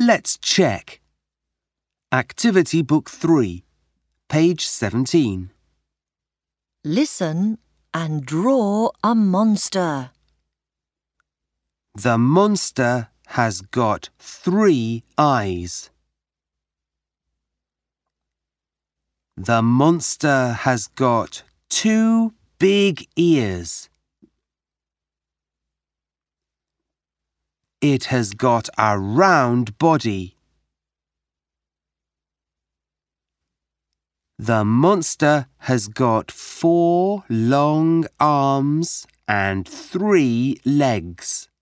Let's check. Activity Book 3, page 17. Listen and draw a monster. The monster has got 3 eyes. The monster has got 2 big ears. It has got a round body. The monster has got 4 long arms and 3 legs.